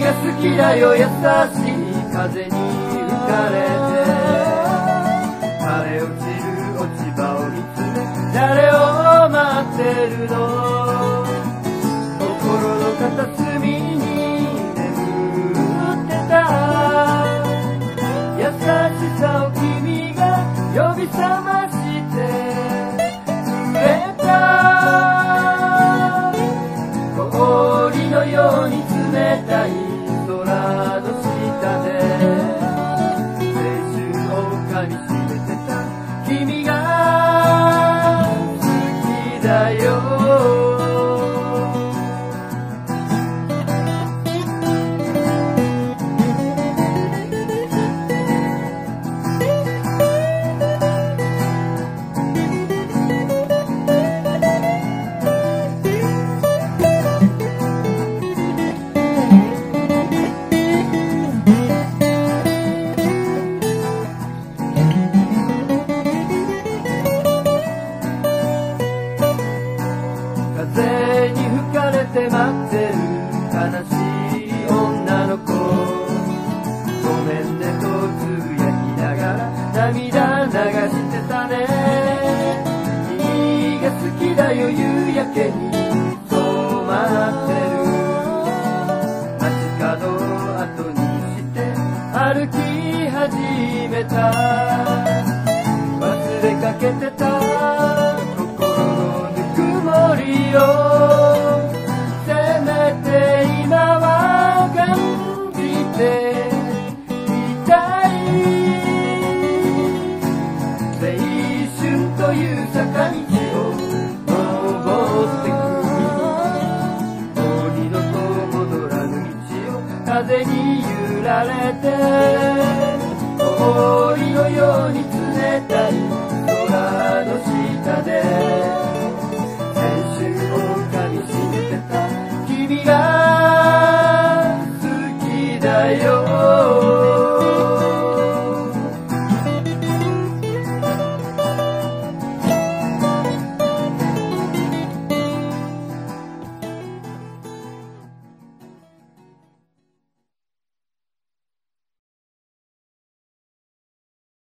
が好きだよ優しい風に吹かれて晴れ落ちる落ち葉を見つめ誰を待ってるの心の片隅に眠ってた優しさを君が呼び覚ましてくれた氷のように冷たい空の下で青春をかみしめてた君が好きだよ風に吹かれて待ってる悲しい女の子ごめんねとつぶやきながら涙流してたね君が好きだよ夕焼けに染まってる街角を後にして歩き始めた忘れかけてたせめて今は感じていたい青春という坂道を登ってくもう二度と戻らぬ道を風に揺られて氷のように冷たい